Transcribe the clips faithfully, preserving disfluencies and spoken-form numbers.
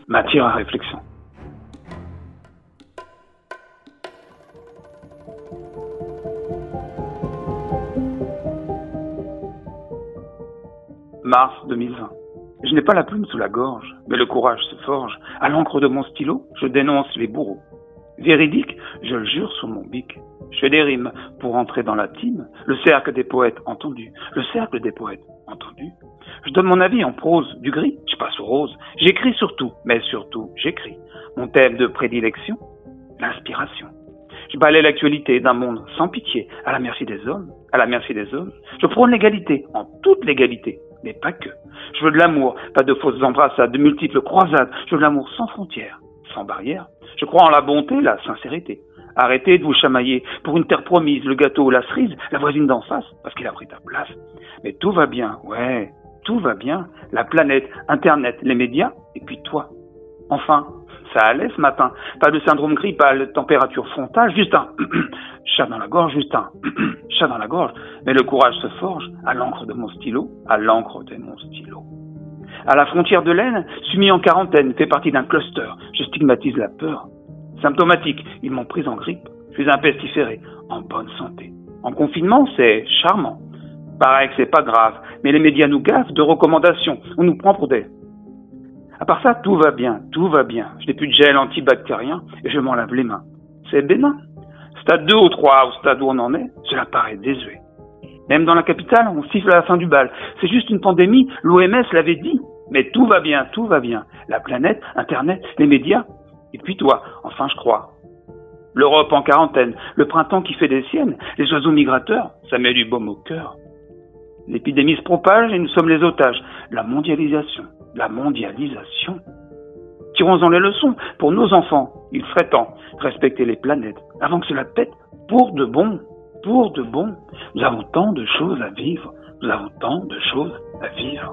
matière à réflexion. Mars deux mille vingt. Je n'ai pas la plume sous la gorge, mais le courage se forge. À l'encre de mon stylo, je dénonce les bourreaux. Véridique, je le jure sur mon bic. Je fais des rimes pour entrer dans la team. Le cercle des poètes entendu. Le cercle des poètes entendu. Je donne mon avis en prose, du gris, je passe au rose. J'écris surtout, mais surtout, j'écris. Mon thème de prédilection, l'inspiration. Je balaie l'actualité d'un monde sans pitié, à la merci des hommes, à la merci des hommes. Je prône l'égalité, en toute l'égalité, mais pas que. Je veux de l'amour, pas de fausses embrassades, de multiples croisades. Je veux de l'amour sans frontières, sans barrières. Je crois en la bonté, la sincérité. Arrêtez de vous chamailler pour une terre promise, le gâteau ou la cerise, la voisine d'en face, parce qu'il a pris ta place. Mais tout va bien, ouais, tout va bien. La planète, Internet, les médias, et puis toi. Enfin, ça allait ce matin. Pas de syndrome grippal, température frontale, juste un chat dans la gorge, juste un chat dans la gorge. Mais le courage se forge à l'encre de mon stylo, à l'encre de mon stylo. À la frontière de l'Aisne, suis mis en quarantaine, fait partie d'un cluster. Je stigmatise la peur. Symptomatique, ils m'ont pris en grippe. Je suis un pestiféré, en bonne santé. En confinement, c'est charmant. Pareil que c'est pas grave, mais les médias nous gaffent de recommandations. On nous prend pour des... À part ça, tout va bien, tout va bien. Je n'ai plus de gel antibactérien et je m'en lave les mains. C'est bénin. Stade deux ou trois, au stade où on en est, cela paraît désuet. Même dans la capitale, on siffle à la fin du bal. C'est juste une pandémie, l'O M S l'avait dit. Mais tout va bien, tout va bien. La planète, Internet, les médias. Et puis toi, enfin je crois. L'Europe en quarantaine, le printemps qui fait des siennes, les oiseaux migrateurs, ça met du baume au cœur. L'épidémie se propage et nous sommes les otages. La mondialisation, la mondialisation. Tirons-en les leçons pour nos enfants. Il serait temps de respecter les planètes avant que cela pète pour de bon, pour de bon. Nous avons tant de choses à vivre, nous avons tant de choses à vivre.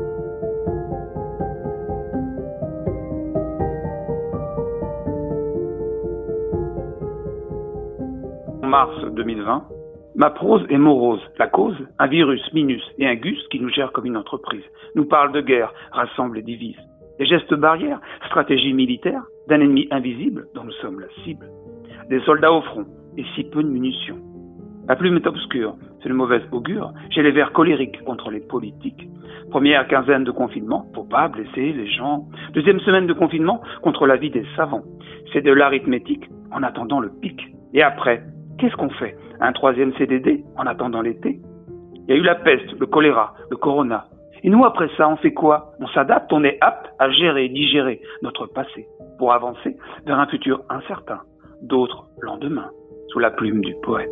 En mars deux mille vingt, ma prose est morose. La cause, un virus, Minus et un Gus qui nous gère comme une entreprise. Nous parle de guerre, rassemble et divise. Les gestes barrières, stratégie militaire, d'un ennemi invisible dont nous sommes la cible. Des soldats au front et si peu de munitions. La plume est obscure, c'est le mauvais augure. J'ai les vers colériques contre les politiques. Première quinzaine de confinement, faut pas blesser les gens. Deuxième semaine de confinement, contre la vie des savants. C'est de l'arithmétique en attendant le pic. Et après, qu'est-ce qu'on fait? Un troisième C D D en attendant l'été? Il y a eu la peste, le choléra, le corona. Et nous, après ça, on fait quoi? On s'adapte, on est apte à gérer, digérer notre passé pour avancer vers un futur incertain. D'autres lendemains, sous la plume du poète.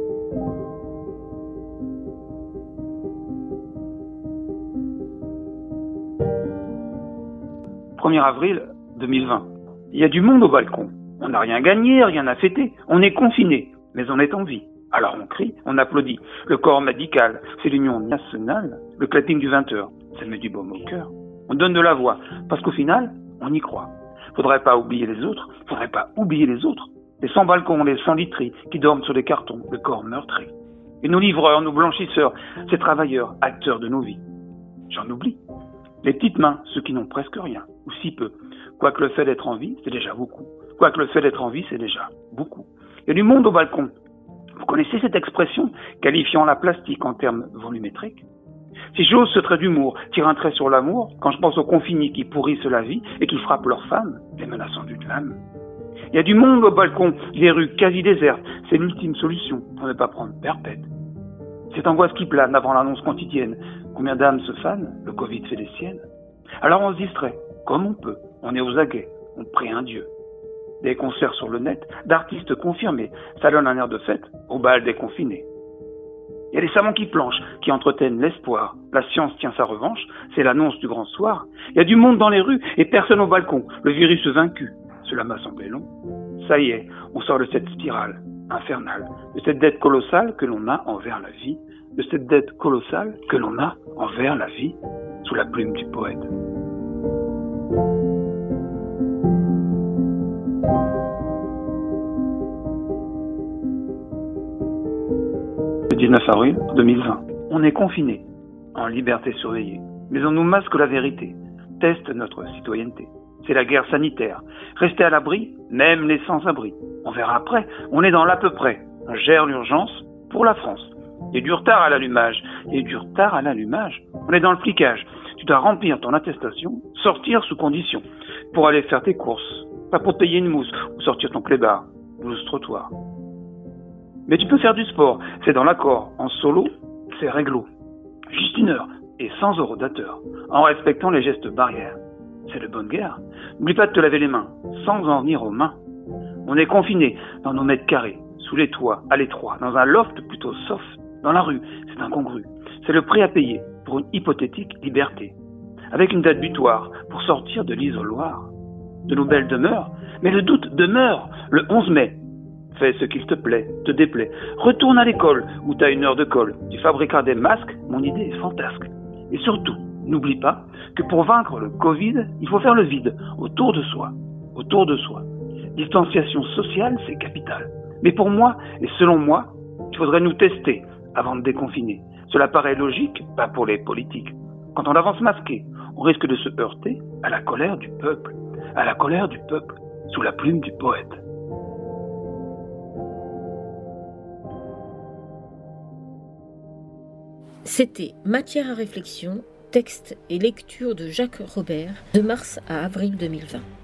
premier avril deux mille vingt. Il y a du monde au balcon. On n'a rien gagné, rien à fêter. On est confiné, mais on est en vie. Alors on crie, on applaudit. Le corps médical, c'est l'union nationale. Le clapping du vingt heures, ça met du baume au cœur. On donne de la voix, parce qu'au final, on y croit. Faudrait pas oublier les autres, faudrait pas oublier les autres. Les sans balcons, les sans literies, qui dorment sur des cartons, le corps meurtri. Et nos livreurs, nos blanchisseurs, ces travailleurs, acteurs de nos vies. J'en oublie. Les petites mains, ceux qui n'ont presque rien, ou si peu. Quoique le fait d'être en vie, c'est déjà beaucoup. Quoique le fait d'être en vie, c'est déjà beaucoup. Il y a du monde au balcon. Vous connaissez cette expression, qualifiant la plastique en termes volumétriques? Si j'ose ce trait d'humour, tire un trait sur l'amour, quand je pense aux confinés qui pourrissent la vie et qui frappent leurs femmes, les menaçant d'une lame. Il y a du monde au balcon, les rues quasi désertes, c'est l'ultime solution pour ne pas prendre perpète. Cette angoisse qui plane avant l'annonce quotidienne. Combien d'âmes se fanent, le Covid fait des siennes. Alors on se distrait, comme on peut, on est aux aguets, on prie un Dieu. Des concerts sur le net, d'artistes confirmés, ça donne un air de fête au bal des confinés. Il y a des savants qui planchent, qui entretiennent l'espoir. La science tient sa revanche, c'est l'annonce du grand soir. Il y a du monde dans les rues et personne au balcon, le virus vaincu. Cela m'a semblé long. Ça y est, on sort de cette spirale infernale, de cette dette colossale que l'on a envers la vie, de cette dette colossale que l'on a envers la vie, sous la plume du poète. Le dix-neuf avril deux mille vingt. On est confinés, en liberté surveillée, mais on nous masque la vérité, teste notre citoyenneté. c'est la guerre sanitaire. Rester à l'abri, même les sans-abri. On verra après, on est dans l'à peu près. On gère l'urgence pour la France. Il y a du retard à l'allumage. Il y a du retard à l'allumage. On est dans le flicage. Tu dois remplir ton attestation, sortir sous condition, pour aller faire tes courses. Pas pour te payer une mousse ou sortir ton clébard, blouse trottoir. Mais tu peux faire du sport, c'est dans l'accord. En solo, c'est réglo. Juste une heure et cent euros d'ateur, en respectant les gestes barrières. C'est de bonne guerre. N'oublie pas de te laver les mains, sans en venir aux mains. On est confinés dans nos mètres carrés, sous les toits, à l'étroit, dans un loft plutôt soft. Dans la rue, c'est incongru. C'est le prix à payer pour une hypothétique liberté. Avec une date butoir pour sortir de l'isoloir. De nos belles demeures, mais le doute demeure le onze mai. Fais ce qu'il te plaît, te déplaît. Retourne à l'école où t'as une heure de colle. Tu fabriqueras des masques, mon idée est fantasque. Et surtout, n'oublie pas que pour vaincre le Covid, il faut faire le vide autour de soi. Autour de soi. Distanciation sociale, c'est capital. Mais pour moi, et selon moi, il faudrait nous tester avant de déconfiner. Cela paraît logique, pas pour les politiques. Quand on avance masqué, on risque de se heurter à la colère du peuple. À la colère du peuple, sous la plume du poète. C'était Matière à réflexion, texte et lecture de Jacques Robert, de mars à avril deux mille vingt.